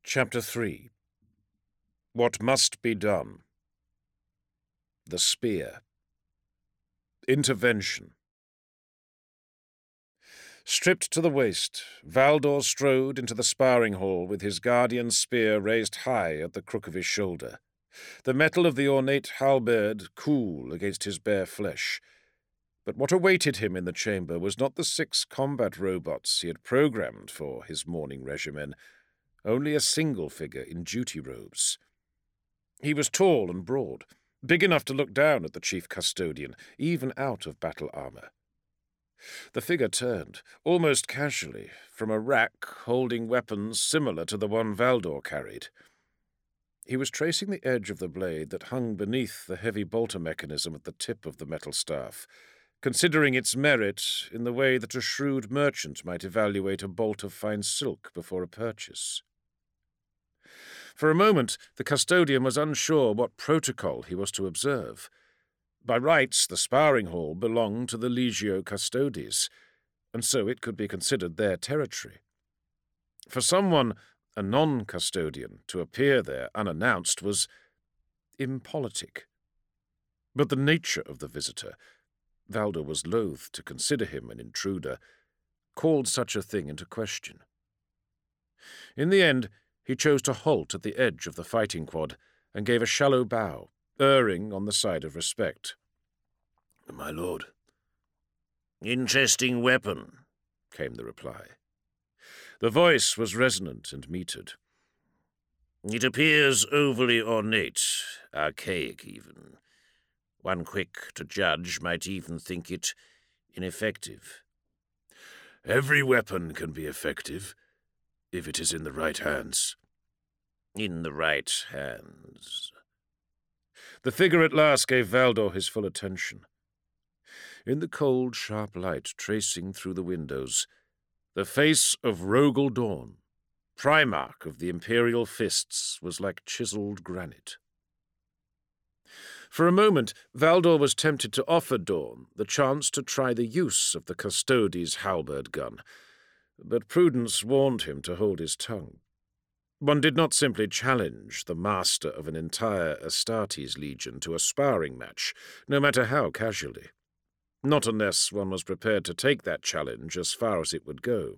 Chapter 3. What Must Be Done. The Spear. Intervention. Stripped to the waist, Valdor strode into the sparring hall with his guardian's spear raised high at the crook of his shoulder, the metal of the ornate halberd cool against his bare flesh. But what awaited him in the chamber was not the 6 combat robots he had programmed for his morning regimen, only a single figure in duty robes. He was tall and broad, big enough to look down at the chief custodian, even out of battle armor. The figure turned, almost casually, from a rack holding weapons similar to the one Valdor carried. He was tracing the edge of the blade that hung beneath the heavy bolter mechanism at the tip of the metal staff, considering its merit in the way that a shrewd merchant might evaluate a bolt of fine silk before a purchase. For a moment, the custodian was unsure what protocol he was to observe. By rights, the sparring hall belonged to the Legio Custodes, and so it could be considered their territory. For someone, a non-custodian, to appear there unannounced was impolitic. But the nature of the visitor, Valdor was loath to consider him an intruder, called such a thing into question. In the end, he chose to halt at the edge of the fighting quad and gave a shallow bow, erring on the side of respect. "My lord." "Interesting weapon," came the reply. The voice was resonant and metered. "It appears overly ornate, archaic even. One quick to judge might even think it ineffective." "Every weapon can be effective, if it is in the right hands." "In the right hands." The figure at last gave Valdor his full attention. In the cold, sharp light tracing through the windows, the face of Rogel Dawn, Primarch of the Imperial Fists, was like chiseled granite. For a moment, Valdor was tempted to offer Dawn the chance to try the use of the Custodes' halberd gun, but prudence warned him to hold his tongue. One did not simply challenge the master of an entire Astartes legion to a sparring match, no matter how casually. Not unless one was prepared to take that challenge as far as it would go.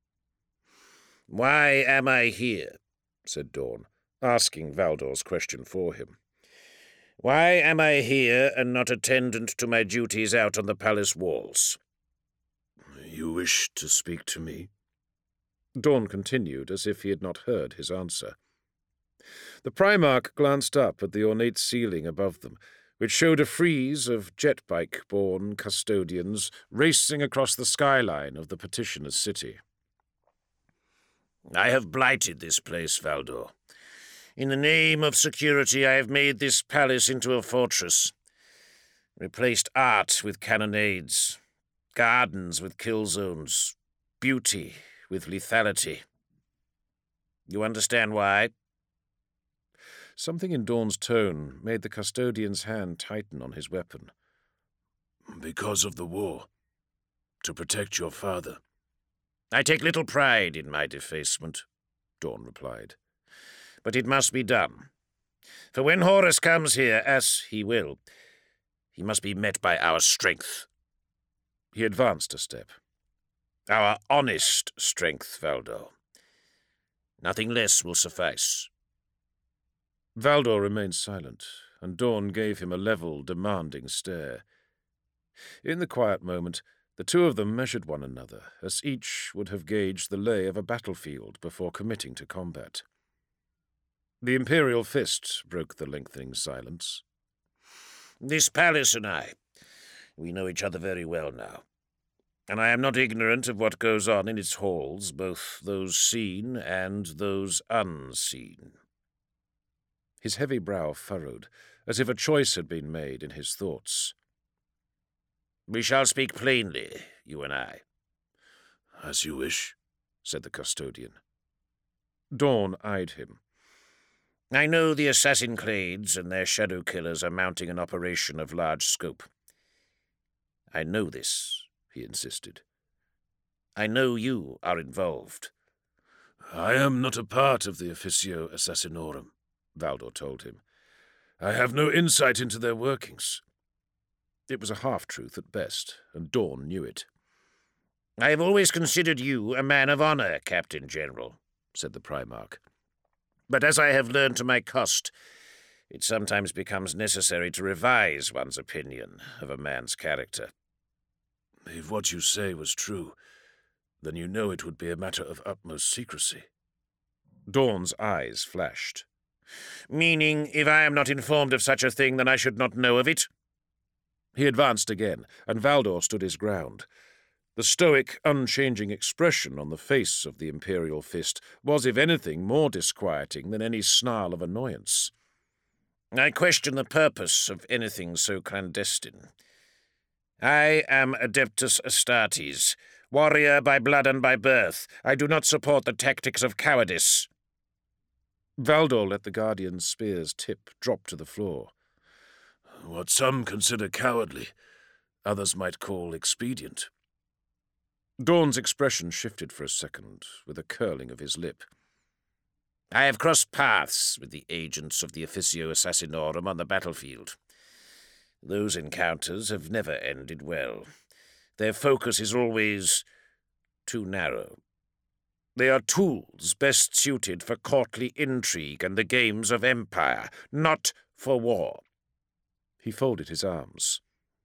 "Why am I here?" said Dawn, asking Valdor's question for him. "Why am I here and not attendant to my duties out on the palace walls?" "You wish to speak to me?" Dawn continued, as if he had not heard his answer. The Primarch glanced up at the ornate ceiling above them, which showed a frieze of jet-bike-borne custodians racing across the skyline of the petitioner's city. "I have blighted this place, Valdor. In the name of security, I have made this palace into a fortress, replaced art with cannonades, gardens with kill zones, beauty with lethality. You understand why?" Something in Dawn's tone made the custodian's hand tighten on his weapon. "Because of the war. To protect your father." "I take little pride in my defacement," Dawn replied. "But it must be done. For when Horus comes here, as he will, he must be met by our strength." He advanced a step. "Our honest strength, Valdor. Nothing less will suffice." Valdor remained silent, and Dawn gave him a level, demanding stare. In the quiet moment, the two of them measured one another, as each would have gauged the lay of a battlefield before committing to combat. The Imperial Fist broke the lengthening silence. "This palace and I, we know each other very well now, and I am not ignorant of what goes on in its halls, both those seen and those unseen." His heavy brow furrowed, as if a choice had been made in his thoughts. "We shall speak plainly, you and I." "As you wish," said the custodian. Dawn eyed him. "I know the assassin clades and their shadow killers are mounting an operation of large scope. I know this," he insisted. "I know you are involved." I am not a part of the Officio Assassinorum, Valdor told him. I have no insight into their workings. It was a half-truth at best, and Dawn knew it. I have always considered you a man of honour, Captain General, said the Primarch. But as I have learned to my cost, it sometimes becomes necessary to revise one's opinion of a man's character. If what you say was true, then you know it would be a matter of utmost secrecy. Dawn's eyes flashed. Meaning, if I am not informed of such a thing, then I should not know of it? He advanced again, and Valdor stood his ground. The stoic, unchanging expression on the face of the Imperial Fist was, if anything, more disquieting than any snarl of annoyance. I question the purpose of anything so clandestine. I am Adeptus Astartes, warrior by blood and by birth. I do not support the tactics of cowardice. Valdor let the Guardian's spear's tip drop to the floor. What some consider cowardly, others might call expedient. Dawn's expression shifted for a second, with a curling of his lip. I have crossed paths with the agents of the Officio Assassinorum on the battlefield. Those encounters have never ended well. Their focus is always too narrow. They are tools best suited for courtly intrigue and the games of empire, not for war. He folded his arms.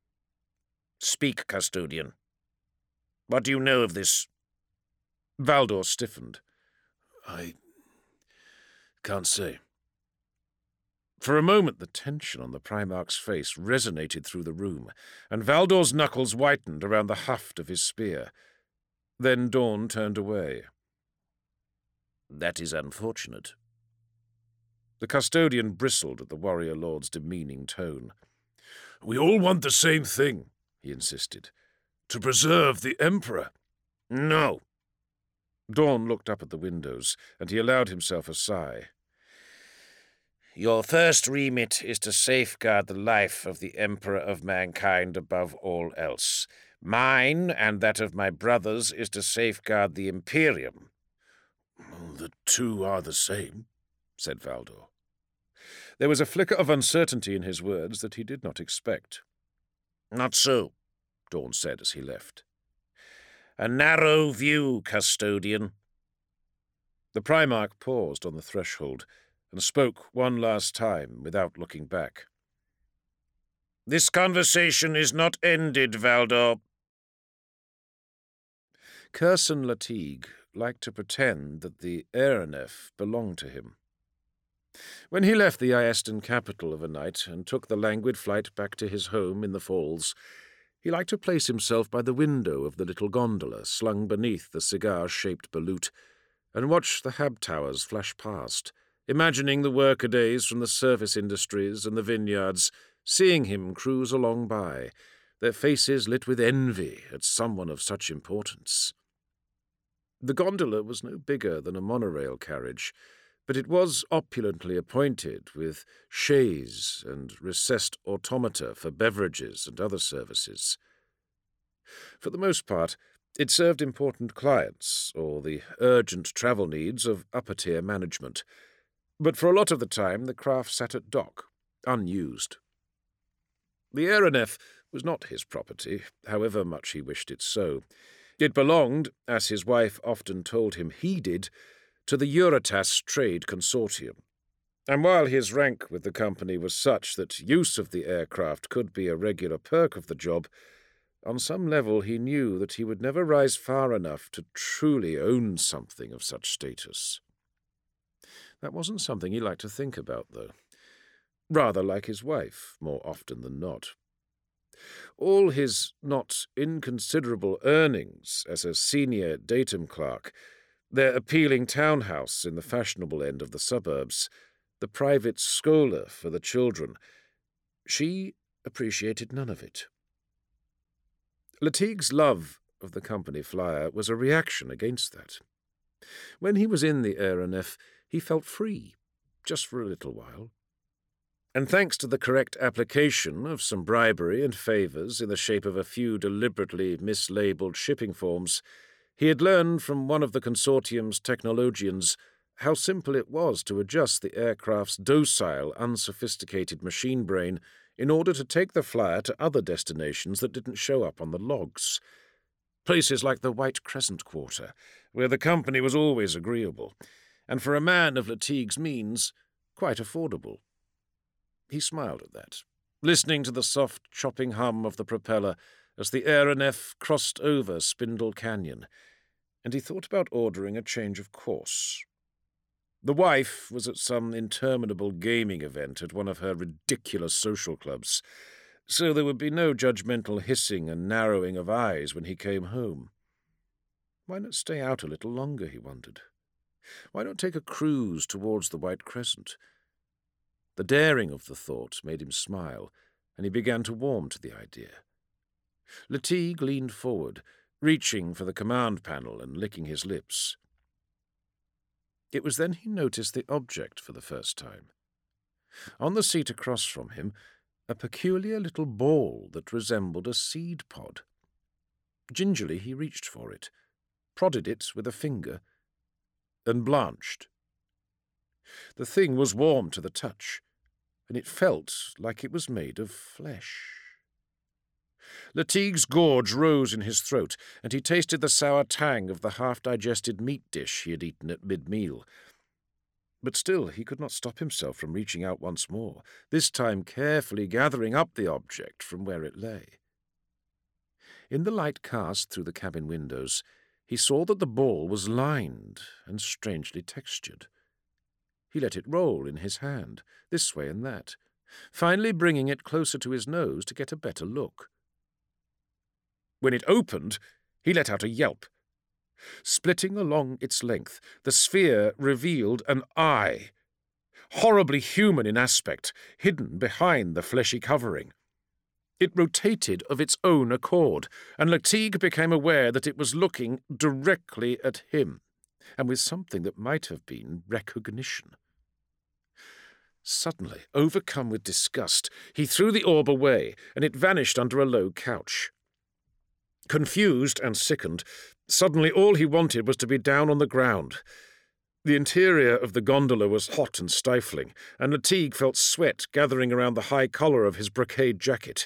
Speak, Custodian. What do you know of this? Valdor stiffened. I can't say. For a moment the tension on the Primarch's face resonated through the room, and Valdor's knuckles whitened around the haft of his spear. Then Dawn turned away. That is unfortunate. The Custodian bristled at the warrior lord's demeaning tone. We all want the same thing, he insisted. To preserve the Emperor. No. Dawn looked up at the windows, and he allowed himself a sigh. Your first remit is to safeguard the life of the Emperor of mankind above all else. Mine, and that of my brothers, is to safeguard the Imperium. The two are the same, said Valdor. There was a flicker of uncertainty in his words that he did not expect. Not so, Dawn said as he left. A narrow view, Custodian. The Primarch paused on the threshold and spoke one last time without looking back. This conversation is not ended, Valdor. Curson Latigue liked to pretend that the Aeronef belonged to him. When he left the Iestan capital of a night and took the languid flight back to his home in the Falls, he liked to place himself by the window of the little gondola slung beneath the cigar-shaped balut and watch the Hab towers flash past, imagining the workadays from the service industries and the vineyards, seeing him cruise along by, their faces lit with envy at someone of such importance. The gondola was no bigger than a monorail carriage, but it was opulently appointed with chaise and recessed automata for beverages and other services. For the most part, it served important clients or the urgent travel needs of upper-tier management, but for a lot of the time the craft sat at dock, unused. The Aeronef was not his property, however much he wished it so. It belonged, as his wife often told him he did, to the Eurotas Trade Consortium, and while his rank with the company was such that use of the aircraft could be a regular perk of the job, on some level he knew that he would never rise far enough to truly own something of such status. That wasn't something he liked to think about, though. Rather like his wife, more often than not. All his not inconsiderable earnings as a senior datum clerk, their appealing townhouse in the fashionable end of the suburbs, the private schola for the children, she appreciated none of it. Latigue's love of the company flyer was a reaction against that. When he was in the Aeronef, he felt free, just for a little while. And thanks to the correct application of some bribery and favours in the shape of a few deliberately mislabelled shipping forms, He had learned from one of the consortium's technologians how simple it was to adjust the aircraft's docile, unsophisticated machine brain in order to take the flyer to other destinations that didn't show up on the logs. Places like the White Crescent Quarter, where the company was always agreeable, and for a man of Latigue's means, quite affordable. He smiled at that, listening to the soft chopping hum of the propeller as the aeronef crossed over Spindle Canyon, and he thought about ordering a change of course. The wife was at some interminable gaming event at one of her ridiculous social clubs, so there would be no judgmental hissing and narrowing of eyes when he came home. Why not stay out a little longer, he wondered. Why not take a cruise towards the White Crescent? The daring of the thought made him smile, and he began to warm to the idea. Latigue leaned forward, reaching for the command panel and licking his lips. It was then he noticed the object for the first time. On the seat across from him, a peculiar little ball that resembled a seed pod. Gingerly he reached for it, prodded it with a finger, and blanched. The thing was warm to the touch, and it felt like it was made of flesh. Latigue's gorge rose in his throat, and he tasted the sour tang of the half-digested meat dish he had eaten at mid-meal. But still he could not stop himself from reaching out once more, this time carefully gathering up the object from where it lay. In the light cast through the cabin windows, he saw that the ball was lined and strangely textured. He let it roll in his hand, this way and that, finally bringing it closer to his nose to get a better look. When it opened, he let out a yelp. Splitting along its length, the sphere revealed an eye, horribly human in aspect, hidden behind the fleshy covering. It rotated of its own accord, and Latigue became aware that it was looking directly at him, and with something that might have been recognition. Suddenly, overcome with disgust, he threw the orb away, and it vanished under a low couch. Confused and sickened, suddenly all he wanted was to be down on the ground. The interior of the gondola was hot and stifling, and Latigue felt sweat gathering around the high collar of his brocade jacket.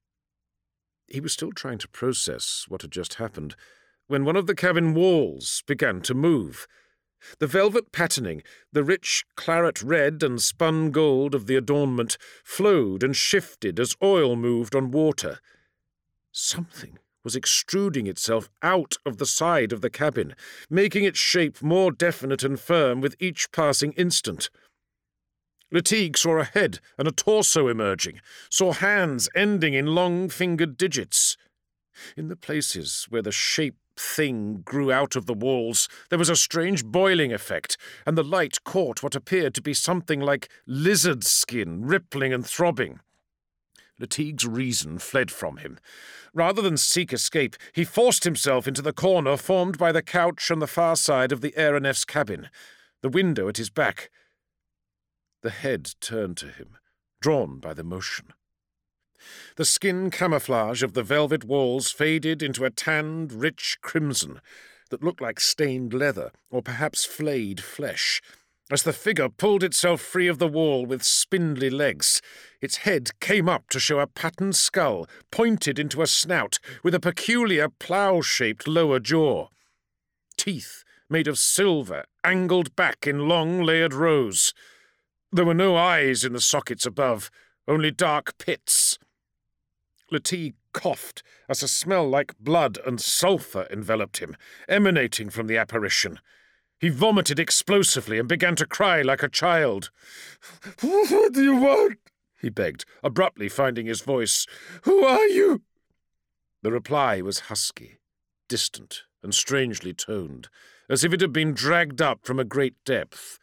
He was still trying to process what had just happened when one of the cabin walls began to move. The velvet patterning, the rich claret red and spun gold of the adornment, flowed and shifted as oil moved on water. Something was extruding itself out of the side of the cabin, making its shape more definite and firm with each passing instant. Latigue saw a head and a torso emerging, saw hands ending in long-fingered digits. In the places where the shape thing grew out of the walls, there was a strange boiling effect, and the light caught what appeared to be something like lizard skin rippling and throbbing. Latigue's reason fled from him. Rather than seek escape, he forced himself into the corner formed by the couch on the far side of the aeronef's cabin, the window at his back. The head turned to him, drawn by the motion. The skin camouflage of the velvet walls faded into a tanned, rich crimson that looked like stained leather or perhaps flayed flesh. As the figure pulled itself free of the wall with spindly legs, its head came up to show a patterned skull pointed into a snout with a peculiar plough-shaped lower jaw. Teeth made of silver angled back in long layered rows. There were no eyes in the sockets above, only dark pits. Latigue coughed as a smell like blood and sulphur enveloped him, emanating from the apparition. He vomited explosively and began to cry like a child. "What do you want?" he begged, abruptly finding his voice. "Who are you?" The reply was husky, distant, and strangely toned, as if it had been dragged up from a great depth.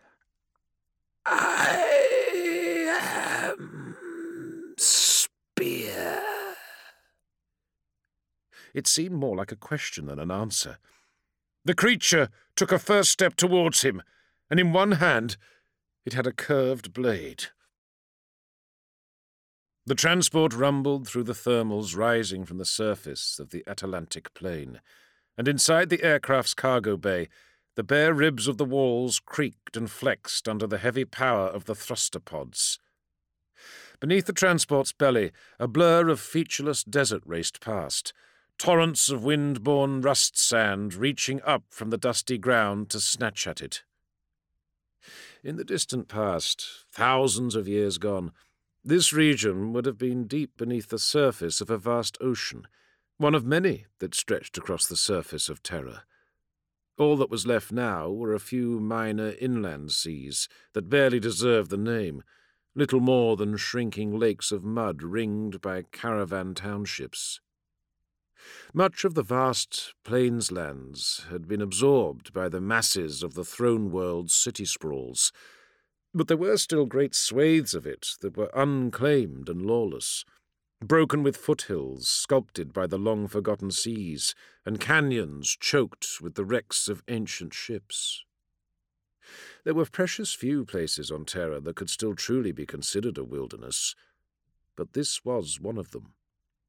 "I am Spear." It seemed more like a question than an answer. The creature took a first step towards him, and in one hand it had a curved blade. The transport rumbled through the thermals rising from the surface of the Atlantic plain, and inside the aircraft's cargo bay, the bare ribs of the walls creaked and flexed under the heavy power of the thruster pods. Beneath the transport's belly, a blur of featureless desert raced past, torrents of wind-borne rust sand reaching up from the dusty ground to snatch at it. In the distant past, thousands of years gone, this region would have been deep beneath the surface of a vast ocean, one of many that stretched across the surface of Terra. All that was left now were a few minor inland seas that barely deserved the name, little more than shrinking lakes of mud ringed by caravan townships. Much of the vast plains lands had been absorbed by the masses of the throne world's city sprawls, but there were still great swathes of it that were unclaimed and lawless, broken with foothills sculpted by the long-forgotten seas, and canyons choked with the wrecks of ancient ships. There were precious few places on Terra that could still truly be considered a wilderness, but this was one of them.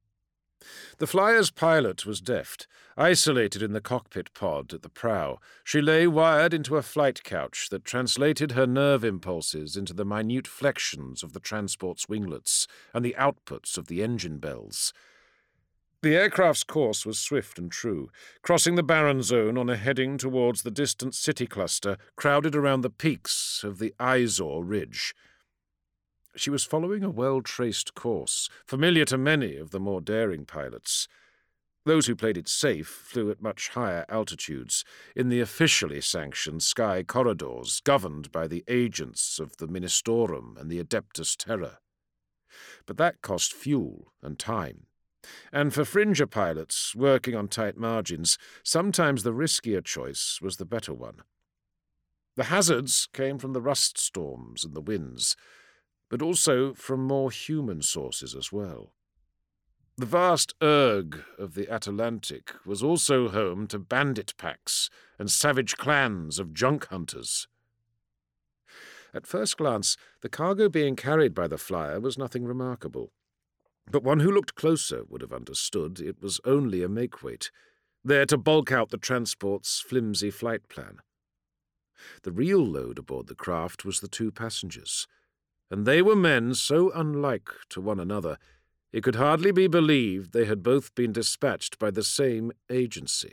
The flyer's pilot was deft. Isolated in the cockpit pod at the prow, she lay wired into a flight couch that translated her nerve impulses into the minute flexions of the transport's winglets and the outputs of the engine bells. The aircraft's course was swift and true, crossing the barren zone on a heading towards the distant city cluster crowded around the peaks of the Izor Ridge. She was following a well-traced course, familiar to many of the more daring pilots. Those who played it safe flew at much higher altitudes, in the officially sanctioned sky corridors governed by the agents of the Ministorum and the Adeptus Terra. But that cost fuel and time. And for fringer pilots working on tight margins, sometimes the riskier choice was the better one. The hazards came from the rust storms and the winds, but also from more human sources as well. The vast erg of the Atlantic was also home to bandit packs and savage clans of junk hunters. At first glance, the cargo being carried by the flyer was nothing remarkable, but one who looked closer would have understood it was only a makeweight, there to bulk out the transport's flimsy flight plan. The real load aboard the craft was the 2 passengers, and they were men so unlike to one another, it could hardly be believed they had both been dispatched by the same agency.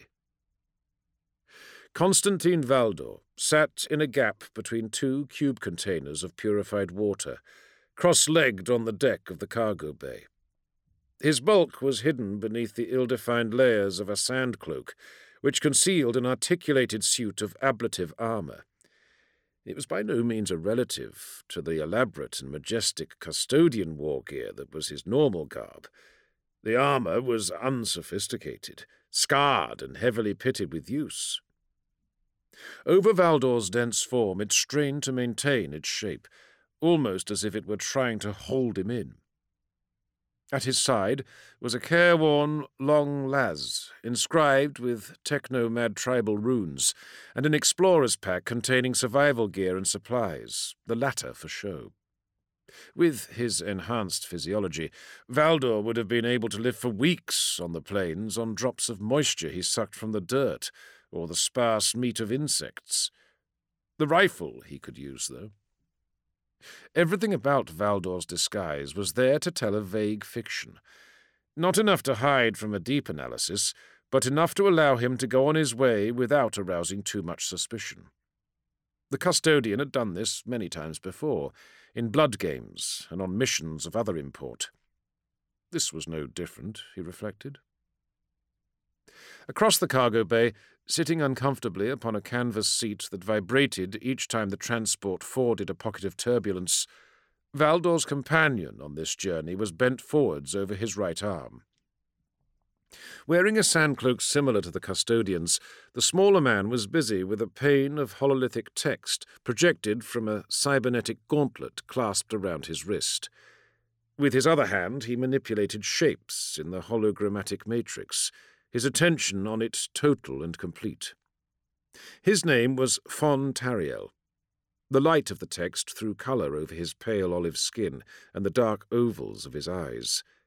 Constantine Valdor sat in a gap between 2 cube containers of purified water, cross-legged on the deck of the cargo bay. His bulk was hidden beneath the ill-defined layers of a sand cloak, which concealed an articulated suit of ablative armour. It was by no means a relative to the elaborate and majestic custodian war gear that was his normal garb. The armour was unsophisticated, scarred and heavily pitted with use. Over Valdor's dense form it strained to maintain its shape, almost as if it were trying to hold him in. At his side was a careworn long las, inscribed with techno-mad tribal runes, and an explorer's pack containing survival gear and supplies, the latter for show. With his enhanced physiology, Valdor would have been able to live for weeks on the plains on drops of moisture he sucked from the dirt, or the sparse meat of insects. The rifle he could use, though. Everything about Valdor's disguise was there to tell a vague fiction, not enough to hide from a deep analysis, but enough to allow him to go on his way without arousing too much suspicion. The custodian had done this many times before, in blood games and on missions of other import. This was no different, he reflected. Across the cargo bay, sitting uncomfortably upon a canvas seat that vibrated each time the transport forded a pocket of turbulence, Valdor's companion on this journey was bent forwards over his right arm. Wearing a sand cloak similar to the custodian's, the smaller man was busy with a pane of hololithic text projected from a cybernetic gauntlet clasped around his wrist. With his other hand he manipulated shapes in the hologrammatic matrix, his attention on it total and complete. His name was Fon Tariel. The light of the text threw colour over his pale olive skin and the dark ovals of his eyes.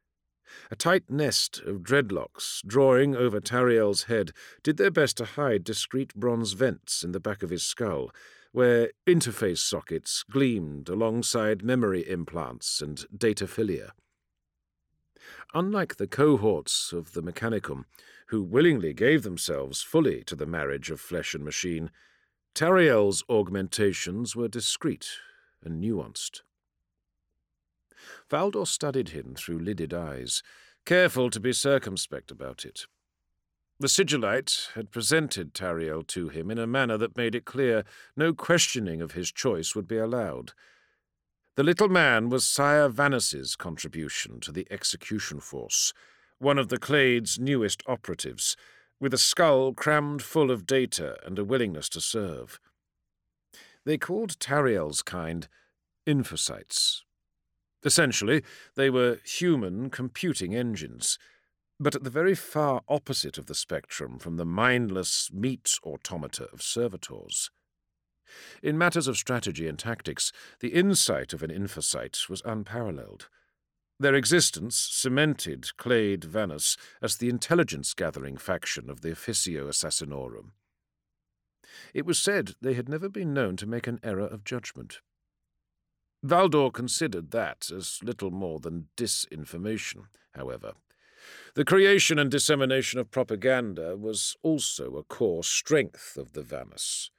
A tight nest of dreadlocks, drawing over Tariel's head, did their best to hide discreet bronze vents in the back of his skull, where interface sockets gleamed alongside memory implants and dataphilia. Unlike the cohorts of the Mechanicum, who willingly gave themselves fully to the marriage of flesh and machine, Tariel's augmentations were discreet and nuanced. Valdor studied him through lidded eyes, careful to be circumspect about it. The Sigillite had presented Tariel to him in a manner that made it clear no questioning of his choice would be allowed. The little man was Sire Vanus's contribution to the execution force, one of the Clade's newest operatives, with a skull crammed full of data and a willingness to serve. They called Tariel's kind infocytes. Essentially, they were human computing engines, but at the very far opposite of the spectrum from the mindless meat automata of servitors. In matters of strategy and tactics, the insight of an infocyte was unparalleled. Their existence cemented Clade Vanus as the intelligence-gathering faction of the Officio Assassinorum. It was said they had never been known to make an error of judgment. Valdor considered that as little more than disinformation, however. The creation and dissemination of propaganda was also a core strength of the Vanus.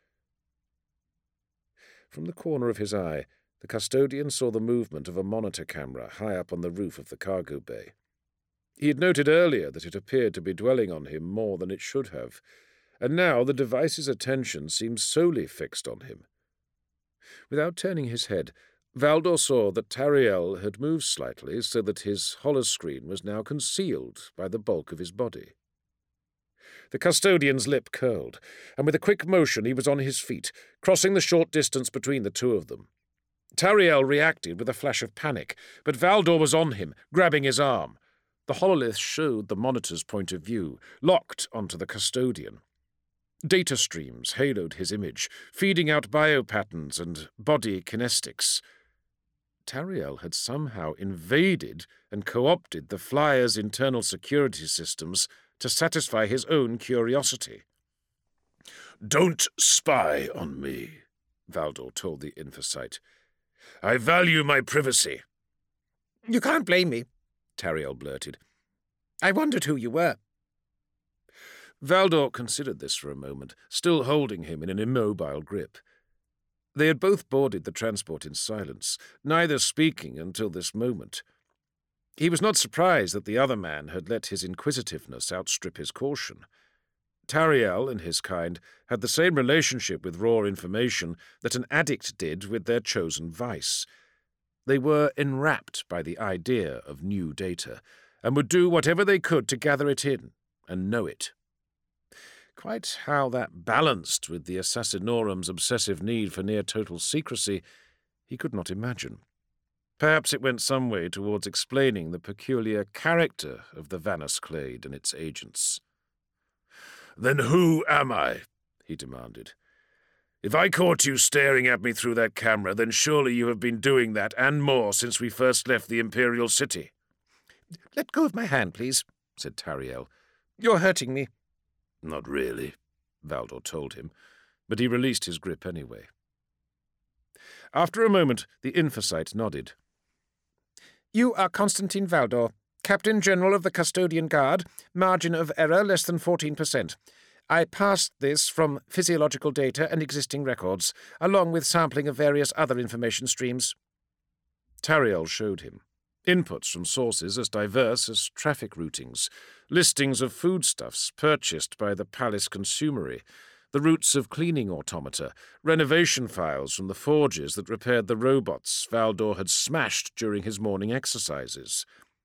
From the corner of his eye, the custodian saw the movement of a monitor camera high up on the roof of the cargo bay. He had noted earlier that it appeared to be dwelling on him more than it should have, and now the device's attention seemed solely fixed on him. Without turning his head, Valdor saw that Tariel had moved slightly so that his holoscreen was now concealed by the bulk of his body. The custodian's lip curled, and with a quick motion he was on his feet, crossing the short distance between the two of them. Tariel reacted with a flash of panic, but Valdor was on him, grabbing his arm. The hololith showed the monitor's point of view, locked onto the custodian. Data streams haloed his image, feeding out biopatterns and body kinestics. Tariel had somehow invaded and co-opted the flyer's internal security systems to satisfy his own curiosity. "Don't spy on me," Valdor told the infocyte. "I value my privacy." "You can't blame me," Tariel blurted. "I wondered who you were." Valdor considered this for a moment, still holding him in an immobile grip. They had both boarded the transport in silence, neither speaking until this moment. He was not surprised that the other man had let his inquisitiveness outstrip his caution. Tariel and his kind had the same relationship with raw information that an addict did with their chosen vice. They were enwrapped by the idea of new data, and would do whatever they could to gather it in and know it. Quite how that balanced with the Assassinorum's obsessive need for near-total secrecy, he could not imagine. Perhaps it went some way towards explaining the peculiar character of the Vanus Clade and its agents. "Then who am I?" he demanded. "If I caught you staring at me through that camera, then surely you have been doing that and more since we first left the Imperial City." "Let go of my hand, please," said Tariel. "You're hurting me." "Not really," Valdor told him, but he released his grip anyway. After a moment, the infocyte nodded. "You are Constantine Valdor, Captain General of the Custodian Guard, margin of error less than 14%. I passed this from physiological data and existing records, along with sampling of various other information streams." Tariel showed him. Inputs from sources as diverse as traffic routings, listings of foodstuffs purchased by the Palace Consumery, the routes of cleaning automata, renovation files from the forges that repaired the robots Valdor had smashed during his morning exercises.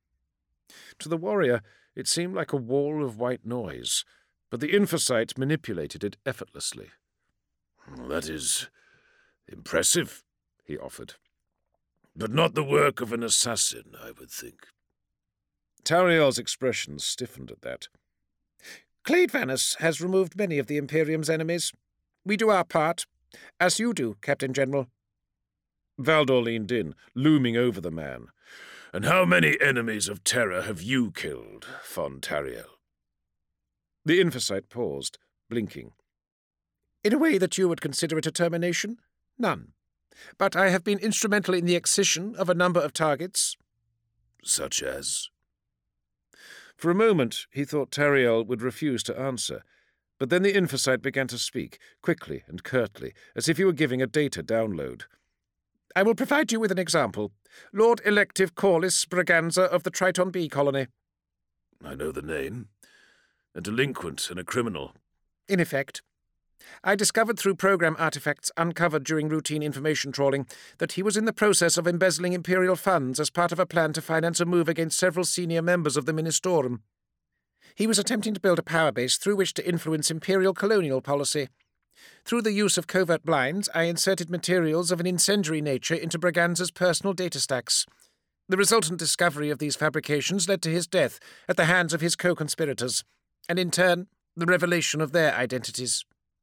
To the warrior, it seemed like a wall of white noise, but the infocyte manipulated it effortlessly. "That is impressive," he offered. "But not the work of an assassin, I would think." Tariel's expression stiffened at that. "Clade Vanus has removed many of the Imperium's enemies. We do our part, as you do, Captain General." Valdor leaned in, looming over the man. And how many enemies of Terra have you killed, von Tariel? The Infocyte paused, blinking. In a way that you would consider it a termination? None. But I have been instrumental in the excision of a number of targets. Such as? For a moment he thought Tariel would refuse to answer, but then the Infocyte began to speak, quickly and curtly, as if he were giving a data download. I will provide you with an example. Lord Elective Corliss Braganza of the Triton B colony. I know the name. A delinquent and a criminal. In effect. I discovered through program artifacts uncovered during routine information trawling that he was in the process of embezzling Imperial funds as part of a plan to finance a move against several senior members of the Ministorum. He was attempting to build a power base through which to influence Imperial colonial policy. Through the use of covert blinds, I inserted materials of an incendiary nature into Braganza's personal data stacks. The resultant discovery of these fabrications led to his death at the hands of his co-conspirators, and in turn, the revelation of their identities.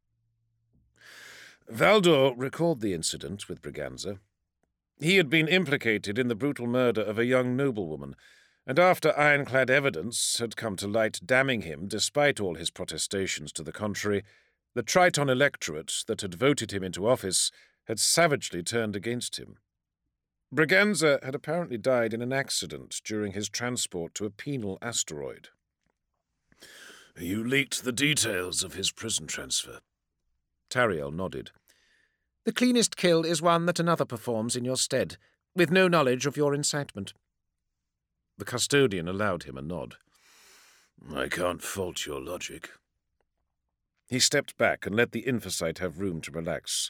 Valdor recalled the incident with Braganza. He had been implicated in the brutal murder of a young noblewoman, and after ironclad evidence had come to light damning him despite all his protestations to the contrary, the Triton electorate that had voted him into office had savagely turned against him. Braganza had apparently died in an accident during his transport to a penal asteroid. You leaked the details of his prison transfer. Tariel nodded. The cleanest kill is one that another performs in your stead, with no knowledge of your incitement. The custodian allowed him a nod. I can't fault your logic. He stepped back and let the Infocyte have room to relax.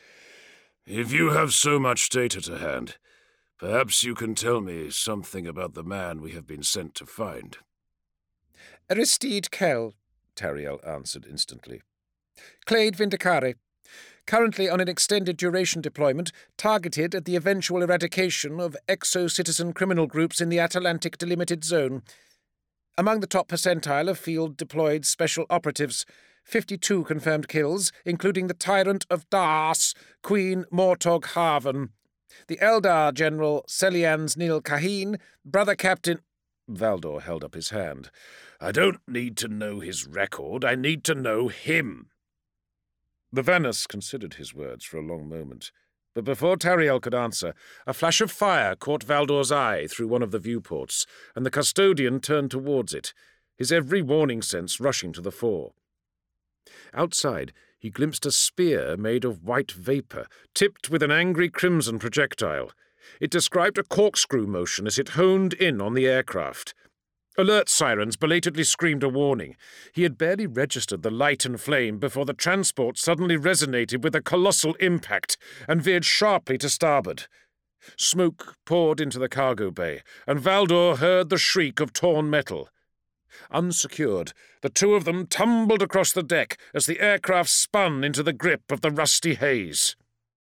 If you have so much data to hand, perhaps you can tell me something about the man we have been sent to find. Aristide Kell, Tariel answered instantly. Clade Vindicare, currently on an extended duration deployment targeted at the eventual eradication of exo-citizen criminal groups in the Atlantic delimited zone. Among the top percentile of field-deployed special operatives, 52 confirmed kills, including the Tyrant of Das, Queen Mortog Haven, the Eldar General Celians Nil Kaheen, Brother Captain... Valdor held up his hand. I don't need to know his record, I need to know him. The Vanus considered his words for a long moment, but before Tariel could answer, a flash of fire caught Valdor's eye through one of the viewports, and the custodian turned towards it, his every warning sense rushing to the fore. Outside, he glimpsed a spear made of white vapour, tipped with an angry crimson projectile. It described a corkscrew motion as it honed in on the aircraft. Alert sirens belatedly screamed a warning. He had barely registered the light and flame before the transport suddenly resonated with a colossal impact and veered sharply to starboard. Smoke poured into the cargo bay, and Valdor heard the shriek of torn metal. Unsecured, the two of them tumbled across the deck as the aircraft spun into the grip of the rusty haze.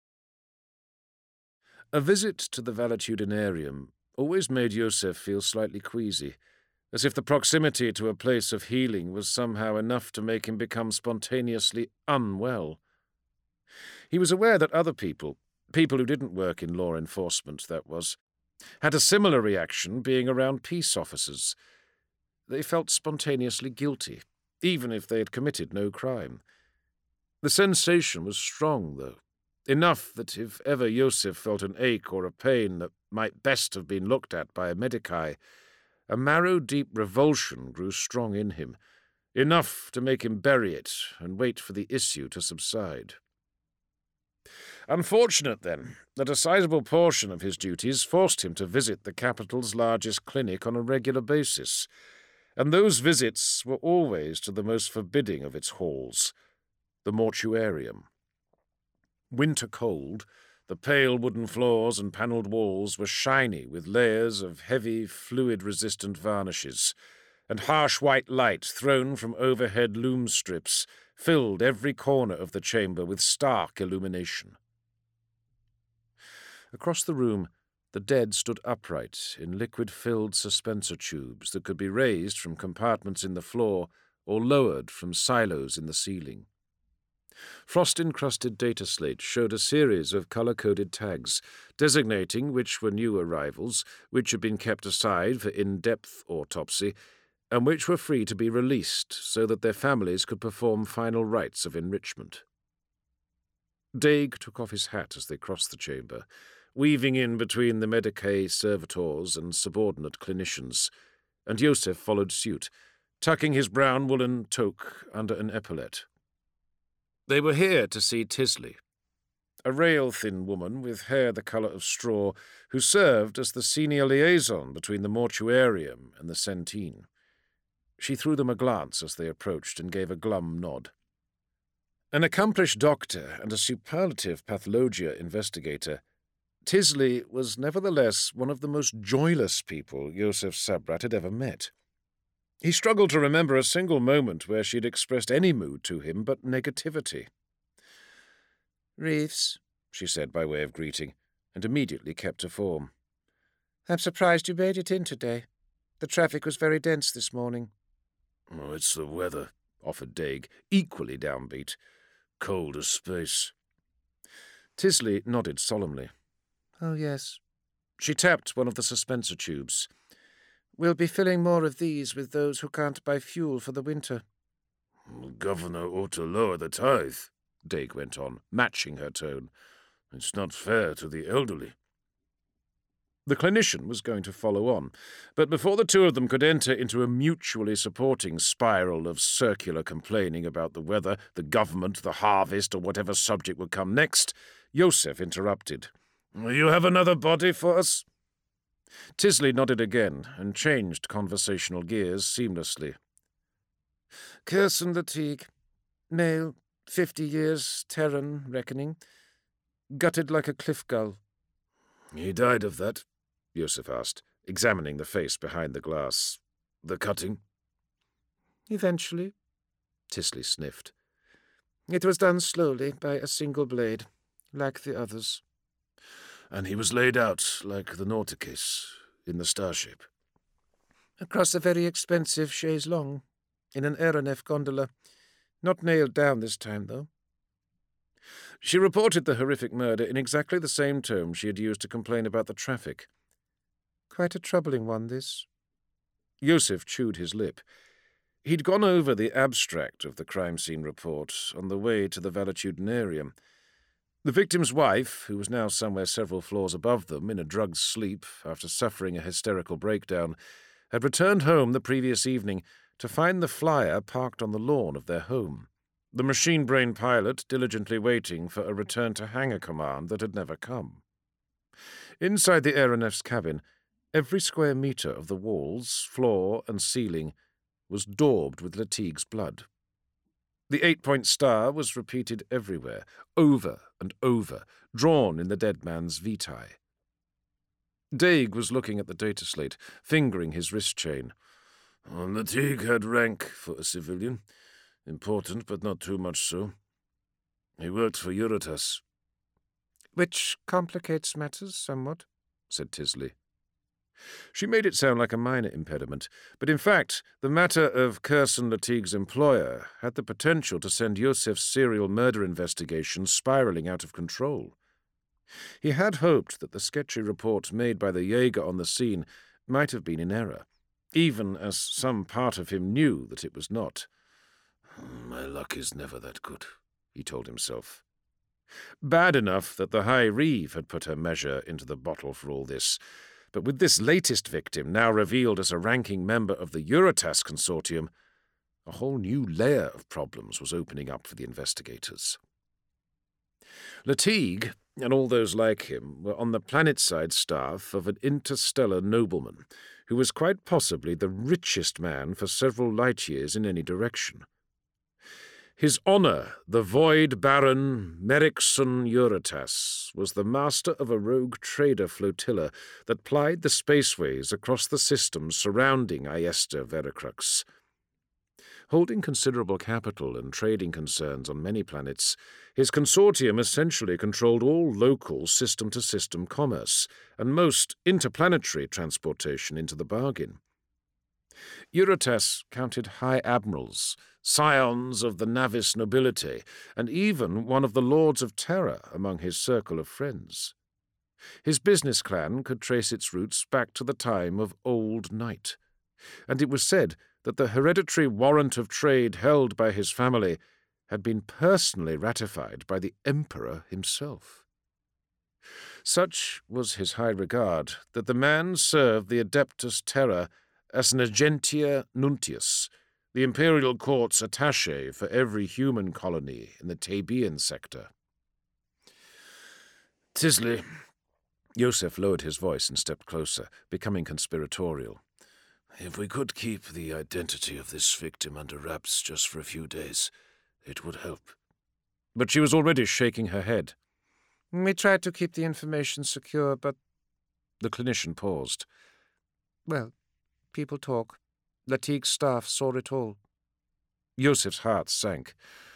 A visit to the valetudinarium always made Yosef feel slightly queasy, as if the proximity to a place of healing was somehow enough to make him become spontaneously unwell. He was aware that other people who didn't work in law enforcement, that was, had a similar reaction being around peace officers. They felt spontaneously guilty, even if they had committed no crime. The sensation was strong, though, enough that if ever Yosef felt an ache or a pain that might best have been looked at by a medici, a marrow-deep revulsion grew strong in him, enough to make him bury it and wait for the issue to subside. Unfortunate, then, that a sizable portion of his duties forced him to visit the capital's largest clinic on a regular basis, and those visits were always to the most forbidding of its halls, the mortuarium. Winter cold, the pale wooden floors and panelled walls were shiny with layers of heavy, fluid-resistant varnishes, and harsh white light thrown from overhead loom strips filled every corner of the chamber with stark illumination. Across the room, the dead stood upright in liquid-filled suspenser tubes that could be raised from compartments in the floor or lowered from silos in the ceiling. Frost-encrusted data slates showed a series of colour-coded tags, designating which were new arrivals, which had been kept aside for in-depth autopsy, and which were free to be released so that their families could perform final rites of enrichment. Daig took off his hat as they crossed the chamber, weaving in between the Medicae servitors and subordinate clinicians, and Yosef followed suit, tucking his brown woolen toque under an epaulette. They were here to see Tisley, a rail-thin woman with hair the colour of straw, who served as the senior liaison between the mortuarium and the Centene. She threw them a glance as they approached and gave a glum nod. An accomplished doctor and a superlative pathologia investigator, Tisley was nevertheless one of the most joyless people Yosef Sabrat had ever met. He struggled to remember a single moment where she had expressed any mood to him but negativity. "Reeves," she said by way of greeting, and immediately kept to form. "I'm surprised you made it in today. The traffic was very dense this morning." "Oh, it's the weather," offered Daig, equally downbeat. "Cold as space." Tisley nodded solemnly. "Oh, yes." She tapped one of the suspensor tubes. "We'll be filling more of these with those who can't buy fuel for the winter." "The governor ought to lower the tithe," Daig went on, matching her tone. "It's not fair to the elderly." The clinician was going to follow on, but before the two of them could enter into a mutually supporting spiral of circular complaining about the weather, the government, the harvest, or whatever subject would come next, Yosef interrupted. "You have another body for us?" Tisley nodded again and changed conversational gears seamlessly. "Kherson Latig, male, 50 years, Terran, reckoning. Gutted like a cliff gull." "He died of that?" Yosef asked, examining the face behind the glass. "The cutting?" "Eventually." Tisley sniffed. "It was done slowly, by a single blade, like the others." "And he was laid out, like the Nauticus, in the starship?" "Across a very expensive chaise longue, in an aeronef gondola. Not nailed down this time, though." She reported the horrific murder in exactly the same tone she had used to complain about the traffic. "Quite a troubling one, this." Yosef chewed his lip. He'd gone over the abstract of the crime scene report on the way to the valetudinarium. The victim's wife, who was now somewhere several floors above them in a drugged sleep after suffering a hysterical breakdown, had returned home the previous evening to find the flyer parked on the lawn of their home, the machine-brain pilot diligently waiting for a return to hangar command that had never come. Inside the aeronef's cabin, every square metre of the walls, floor, and ceiling was daubed with Latig's blood. The 8-point star was repeated everywhere, over and over, drawn in the dead man's vitae. Daig was looking at the data slate, fingering his wrist chain. "Latig had rank for a civilian. Important, but not too much so. He worked for Eurotas." "Which complicates matters somewhat," said Tisley. She made it sound like a minor impediment, but in fact the matter of Kherson Latig's employer had the potential to send Yosef's serial murder investigation spiralling out of control. He had hoped that the sketchy report made by the Jaeger on the scene might have been in error, even as some part of him knew that it was not. "My luck is never that good," he told himself. Bad enough that the High Reeve had put her measure into the bottle for all this, but with this latest victim now revealed as a ranking member of the Eurotas consortium, a whole new layer of problems was opening up for the investigators. Latig, and all those like him, were on the planet-side staff of an interstellar nobleman, who was quite possibly the richest man for several light-years in any direction. His honour, the Void Baron Merrickson Eurotas, was the master of a rogue trader flotilla that plied the spaceways across the systems surrounding Ayesta Veracrux. Holding considerable capital and trading concerns on many planets, his consortium essentially controlled all local system-to-system commerce, and most interplanetary transportation into the bargain. Eurotas counted high admirals, scions of the Navis nobility, and even one of the Lords of Terror among his circle of friends. His business clan could trace its roots back to the time of Old Night, and it was said that the hereditary warrant of trade held by his family had been personally ratified by the Emperor himself. Such was his high regard that the man served the Adeptus Terra as an agentia nuntius, the imperial court's attaché for every human colony in the Tabian sector. Tisley, Yosef lowered his voice and stepped closer, becoming conspiratorial. If we could keep the identity of this victim under wraps just for a few days, it would help. But she was already shaking her head. We tried to keep the information secure, but... The clinician paused. Well, people talk. Latigue's staff saw it all. Yosef's heart sank.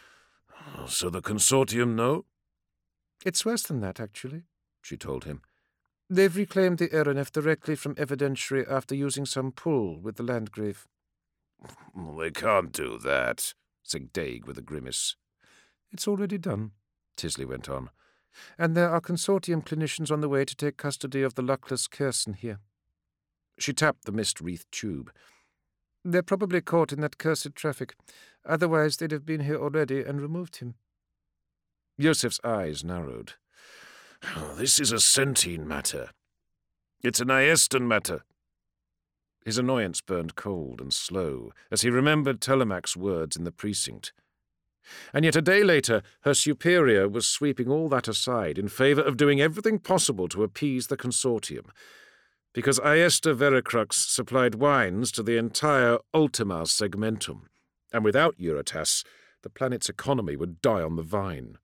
So the consortium know? It's worse than that, actually, she told him. They've reclaimed the Aeronef directly from evidentiary after using some pull with the Landgrave. They can't do that, said Daig with a grimace. It's already done, Tisley went on. And there are consortium clinicians on the way to take custody of the luckless Kherson here. She tapped the mist-wreathed tube. They're probably caught in that cursed traffic. Otherwise they'd have been here already and removed him. Yosef's eyes narrowed. This is a Centene matter. It's an Iestan matter. His annoyance burned cold and slow as he remembered Telemach's words in the precinct. And yet a day later, her superior was sweeping all that aside in favour of doing everything possible to appease the consortium, because Iesta Veracrux supplied wines to the entire Ultima Segmentum, and without Eurotas, the planet's economy would die on the vine.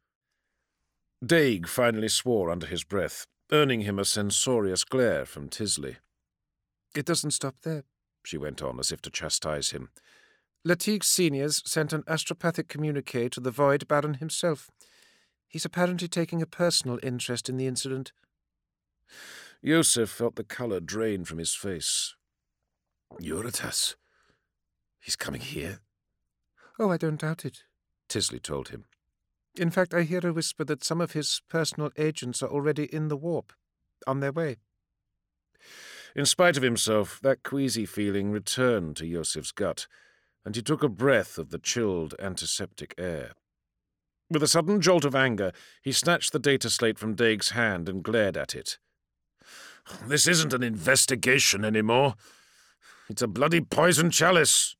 Daig finally swore under his breath, earning him a censorious glare from Tisley. It doesn't stop there, she went on, as if to chastise him. Latigue's seniors sent an astropathic communique to the Void Baron himself. He's apparently taking a personal interest in the incident. Yosef felt the colour drain from his face. Eurotas? He's coming here? Oh, I don't doubt it, Tisley told him. In fact, I hear a whisper that some of his personal agents are already in the warp, on their way. In spite of himself, that queasy feeling returned to Yosef's gut, and he took a breath of the chilled antiseptic air. With a sudden jolt of anger, he snatched the data slate from Daig's hand and glared at it. This isn't an investigation anymore. It's a bloody poison chalice.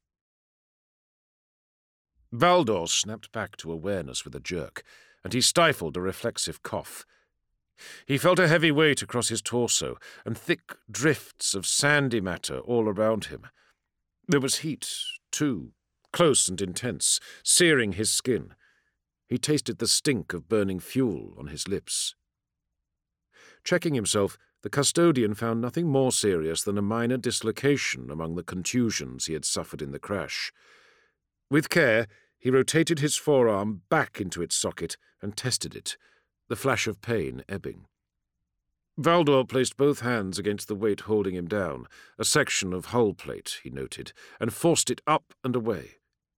Valdor snapped back to awareness with a jerk, and he stifled a reflexive cough. He felt a heavy weight across his torso, and thick drifts of sandy matter all around him. There was heat, too, close and intense, searing his skin. He tasted the stink of burning fuel on his lips. Checking himself, the custodian found nothing more serious than a minor dislocation among the contusions he had suffered in the crash. With care, he rotated his forearm back into its socket and tested it, the flash of pain ebbing. Valdor placed both hands against the weight holding him down, a section of hull plate, he noted, and forced it up and away.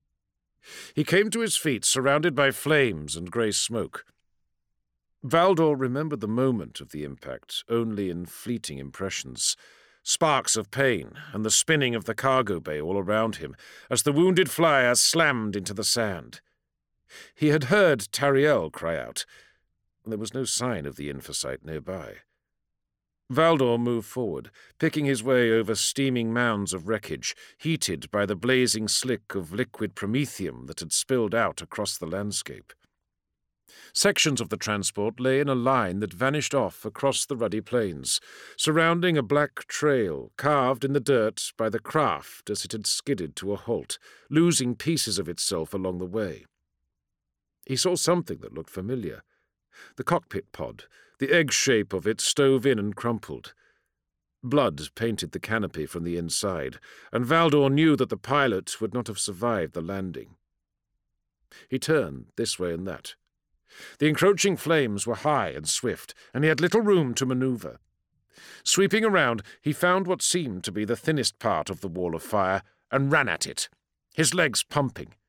He came to his feet, surrounded by flames and grey smoke. Valdor remembered the moment of the impact only in fleeting impressions, sparks of pain and the spinning of the cargo bay all around him as the wounded flyer slammed into the sand. He had heard Tariel cry out, and there was no sign of the Infocyte nearby. Valdor moved forward, picking his way over steaming mounds of wreckage, heated by the blazing slick of liquid promethium that had spilled out across the landscape. Sections of the transport lay in a line that vanished off across the ruddy plains, surrounding a black trail carved in the dirt by the craft as it had skidded to a halt, losing pieces of itself along the way. He saw something that looked familiar. The cockpit pod, the egg shape of it stove in and crumpled. Blood painted the canopy from the inside, and Valdor knew that the pilot would not have survived the landing. He turned this way and that. The encroaching flames were high and swift, and he had little room to maneuver. Sweeping around, he found what seemed to be the thinnest part of the wall of fire and ran at it, his legs pumping.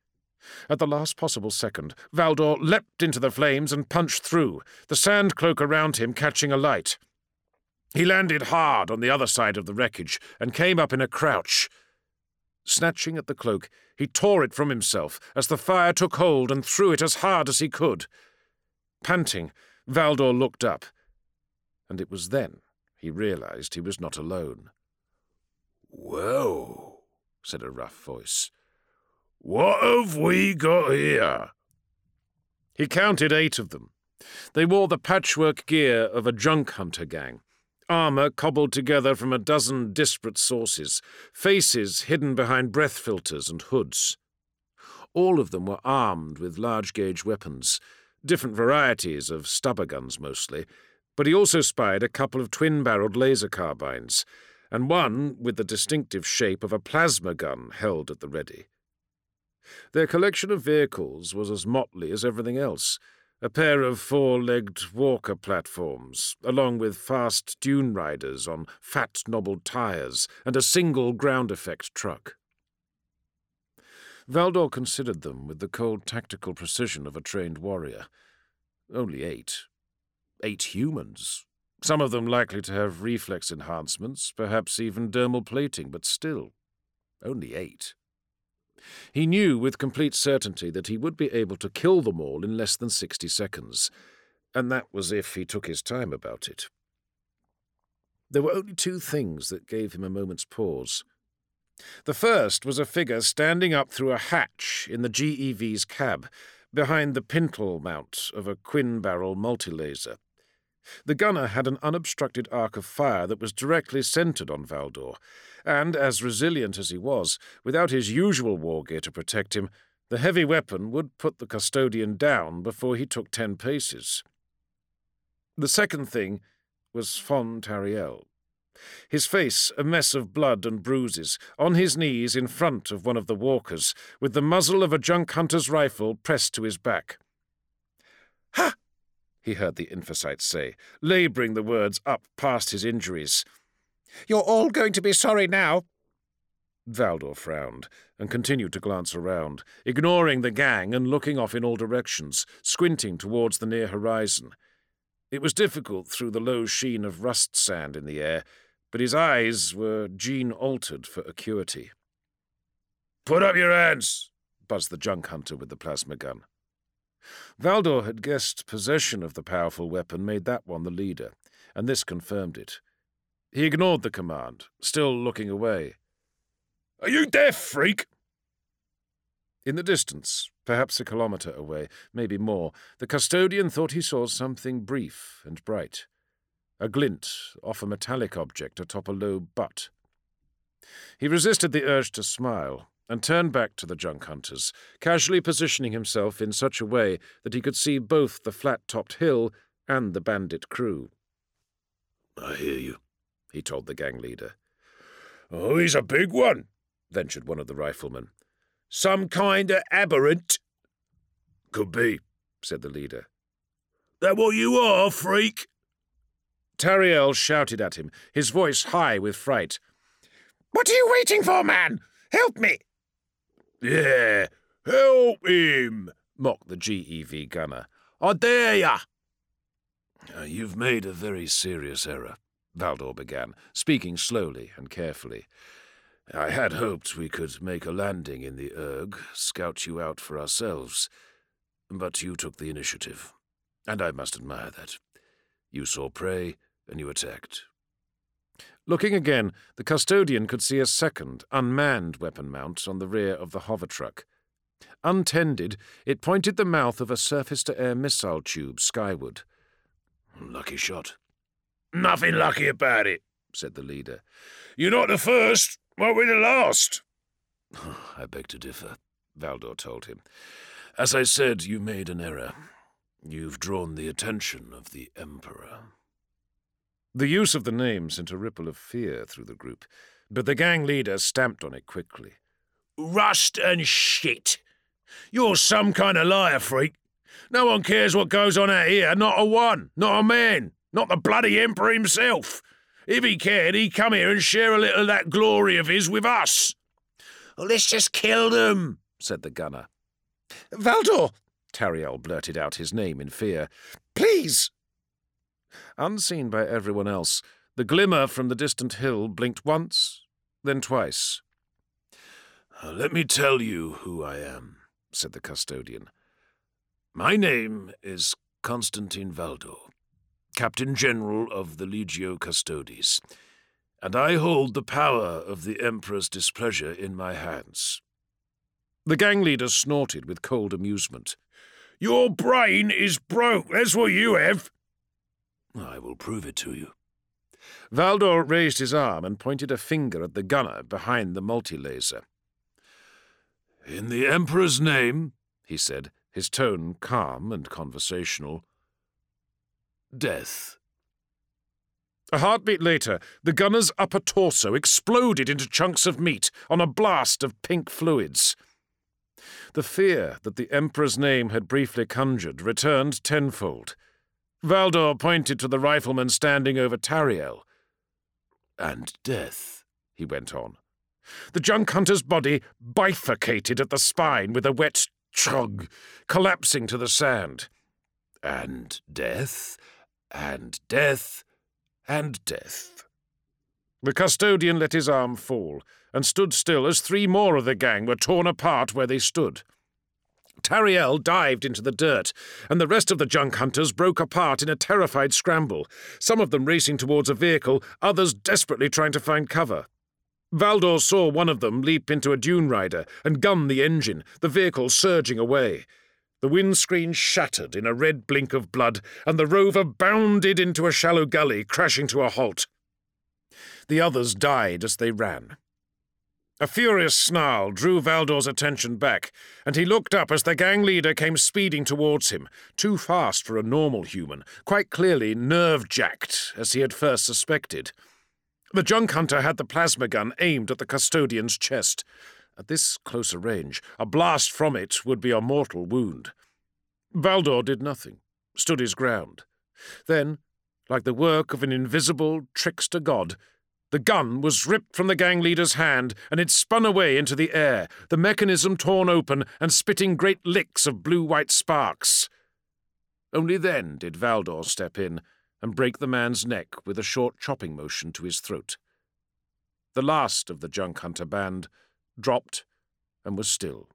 At the last possible second, Valdor leapt into the flames and punched through, the sand cloak around him catching alight. He landed hard on the other side of the wreckage and came up in a crouch. Snatching at the cloak, he tore it from himself as the fire took hold and threw it as hard as he could. Panting, Valdor looked up, and it was then he realized he was not alone. "Well," said a rough voice, "what have we got here?" He counted 8 of them. They wore the patchwork gear of a junk hunter gang, armour cobbled together from a dozen disparate sources, faces hidden behind breath filters and hoods. All of them were armed with large-gauge weapons, different varieties of stubber guns mostly, but he also spied a couple of twin-barreled laser carbines, and one with the distinctive shape of a plasma gun held at the ready. Their collection of vehicles was as motley as everything else, a pair of 4-legged walker platforms, along with fast dune riders on fat knobbled tyres and a single ground-effect truck. Valdor considered them with the cold tactical precision of a trained warrior. Only 8. 8 humans. Some of them likely to have reflex enhancements, perhaps even dermal plating, but still, only 8. He knew with complete certainty that he would be able to kill them all in less than 60 seconds, and that was if he took his time about it. There were only 2 things that gave him a moment's pause. The first was a figure standing up through a hatch in the GEV's cab, behind the pintle mount of a quin-barrel multilaser. The gunner had an unobstructed arc of fire that was directly centred on Valdor, and, as resilient as he was, without his usual war gear to protect him, the heavy weapon would put the custodian down before he took 10 paces. The second thing was Fon Tariel. His face a mess of blood and bruises, on his knees in front of one of the walkers, with the muzzle of a junk hunter's rifle pressed to his back. "Ha!" he heard the Infocyte say, labouring the words up past his injuries. "You're all going to be sorry now." Valdor frowned and continued to glance around, ignoring the gang and looking off in all directions, squinting towards the near horizon. It was difficult through the low sheen of rust sand in the air, but his eyes were gene-altered for acuity. "Put up your hands," buzzed the junk hunter with the plasma gun. Valdor had guessed possession of the powerful weapon made that one the leader, and this confirmed it. He ignored the command, still looking away. "Are you deaf, freak?" In the distance, perhaps a kilometre away, maybe more, the custodian thought he saw something brief and bright. A glint off a metallic object atop a low butt. He resisted the urge to smile and turned back to the junk hunters, casually positioning himself in such a way that he could see both the flat-topped hill and the bandit crew. "I hear you," he told the gang leader. "Oh, he's a big one," ventured one of the riflemen. "Some kind of aberrant." "Could be," said the leader. "That what you are, freak?" Tariel shouted at him, his voice high with fright. "What are you waiting for, man? Help me!" "Yeah, help him," mocked the GEV gunner. "I dare ya." "You've made a very serious error," Valdor began, speaking slowly and carefully. "I had hoped we could make a landing in the Erg, scout you out for ourselves. But you took the initiative, and I must admire that. You saw prey, and you attacked." Looking again, the custodian could see a second, unmanned weapon mount on the rear of the hover truck. Untended, it pointed the mouth of a surface-to-air missile tube skyward. "Lucky shot." "Nothing lucky about it," said the leader. "You're not the first, won't be the last." "I beg to differ," Valdor told him. "As I said, you made an error. You've drawn the attention of the Emperor." The use of the name sent a ripple of fear through the group, but the gang leader stamped on it quickly. "Rust and shit. You're some kind of liar, freak. No one cares what goes on out here, not a one, not a man, not the bloody Emperor himself. If he cared, he'd come here and share a little of that glory of his with us." "Let's just kill them," said the gunner. Valdor! Tariel blurted out his name in fear. Please! Unseen by everyone else, the glimmer from the distant hill blinked once, then twice. Let me tell you who I am, said the custodian. My name is Constantine Valdor, Captain General of the Legio Custodes, and I hold the power of the Emperor's displeasure in my hands. The gang leader snorted with cold amusement. Your brain is broke, that's what you have. I will prove it to you. Valdor raised his arm and pointed a finger at the gunner behind the multi-laser. In the Emperor's name, he said, his tone calm and conversational, death. A heartbeat later, the gunner's upper torso exploded into chunks of meat on a blast of pink fluids. The fear that the Emperor's name had briefly conjured returned tenfold. Valdor pointed to the rifleman standing over Tariel. And death, he went on. The junk hunter's body bifurcated at the spine with a wet chug, collapsing to the sand. And death, and death, and death. The custodian let his arm fall and stood still as 3 more of the gang were torn apart where they stood. Tariel dived into the dirt, and the rest of the junk hunters broke apart in a terrified scramble, some of them racing towards a vehicle, others desperately trying to find cover. Valdor saw one of them leap into a dune rider and gun the engine, the vehicle surging away. The windscreen shattered in a red blink of blood, and the rover bounded into a shallow gully, crashing to a halt. The others died as they ran. A furious snarl drew Valdor's attention back, and he looked up as the gang leader came speeding towards him, too fast for a normal human, quite clearly nerve-jacked, as he had first suspected. The junk hunter had the plasma gun aimed at the custodian's chest. At this closer range, a blast from it would be a mortal wound. Valdor did nothing, stood his ground. Then, like the work of an invisible trickster god, the gun was ripped from the gang leader's hand, and it spun away into the air, the mechanism torn open and spitting great licks of blue-white sparks. Only then did Valdor step in and break the man's neck with a short chopping motion to his throat. The last of the junk hunter band dropped and was still.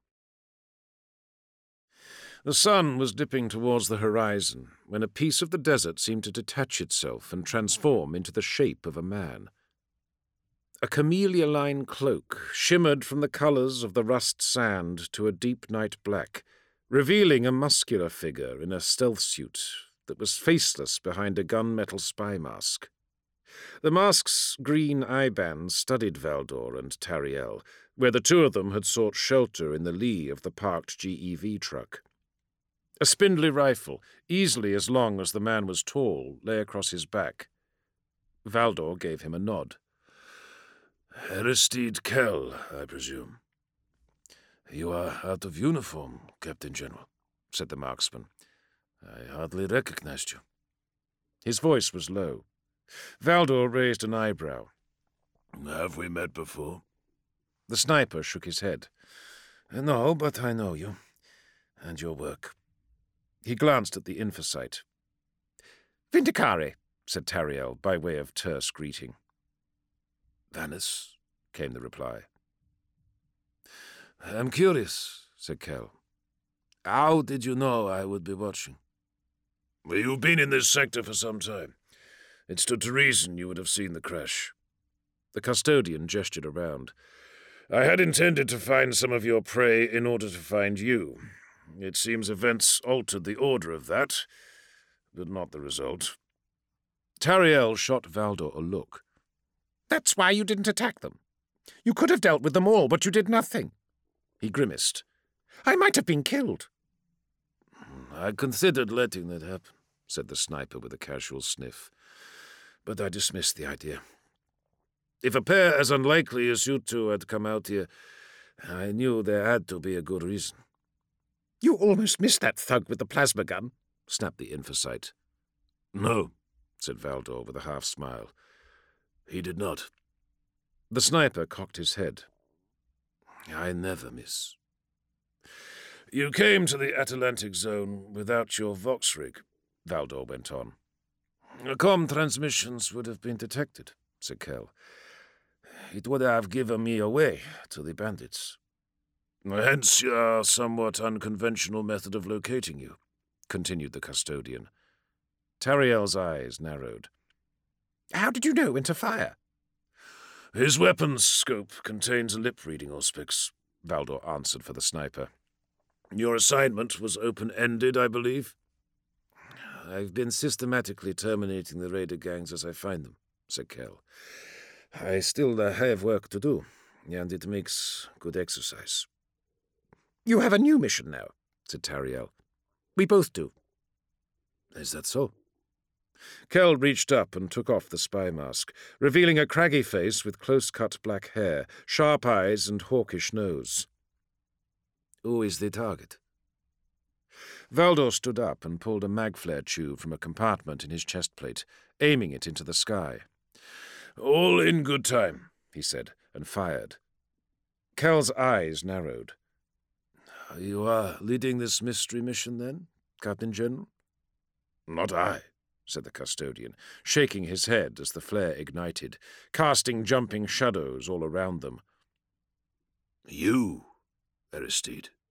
The sun was dipping towards the horizon when a piece of the desert seemed to detach itself and transform into the shape of a man. A camellia-line cloak shimmered from the colours of the rust sand to a deep night black, revealing a muscular figure in a stealth suit that was faceless behind a gunmetal spy mask. The mask's green eye-band studied Valdor and Tariel, where the 2 of them had sought shelter in the lee of the parked GEV truck. A spindly rifle, easily as long as the man was tall, lay across his back. Valdor gave him a nod. Aristide Kell, I presume. You are out of uniform, Captain General, said the marksman. I hardly recognized you. His voice was low. Valdor raised an eyebrow. Have we met before? The sniper shook his head. No, but I know you, and your work. He glanced at the Infocyte. Vindicare, said Tariel, by way of terse greeting. Vannis, came the reply. I'm curious, said Kell. How did you know I would be watching? Well, you've been in this sector for some time. It stood to reason you would have seen the crash. The custodian gestured around. I had intended to find some of your prey in order to find you. It seems events altered the order of that, but not the result. Tariel shot Valdor a look. That's why you didn't attack them. You could have dealt with them all, but you did nothing. He grimaced. I might have been killed. I considered letting that happen, said the sniper with a casual sniff. But I dismissed the idea. If a pair as unlikely as you 2 had come out here, I knew there had to be a good reason. You almost missed that thug with the plasma gun, snapped the Infocyte. No, said Valdor with a half-smile. He did not. The sniper cocked his head. I never miss. You came to the Atlantic Zone without your Vox rig, Valdor went on. Com transmissions would have been detected, said Kell. It would have given me away to the bandits. Hence your somewhat unconventional method of locating you, continued the custodian. Tariel's eyes narrowed. How did you know when to fire? His weapons scope contains a lip-reading auspix, Valdor answered for the sniper. Your assignment was open-ended, I believe? I've been systematically terminating the raider gangs as I find them, said Kell. I still have work to do, and it makes good exercise. You have a new mission now, said Tariel. We both do. Is that so? Kell reached up and took off the spy mask, revealing a craggy face with close-cut black hair, sharp eyes and hawkish nose. Who is the target? Valdor stood up and pulled a mag-flare tube from a compartment in his chest plate, aiming it into the sky. All in good time, he said, and fired. Kell's eyes narrowed. You are leading this mystery mission, then, Captain General? Not I, said the custodian, shaking his head as the flare ignited, casting jumping shadows all around them. You, Aristide.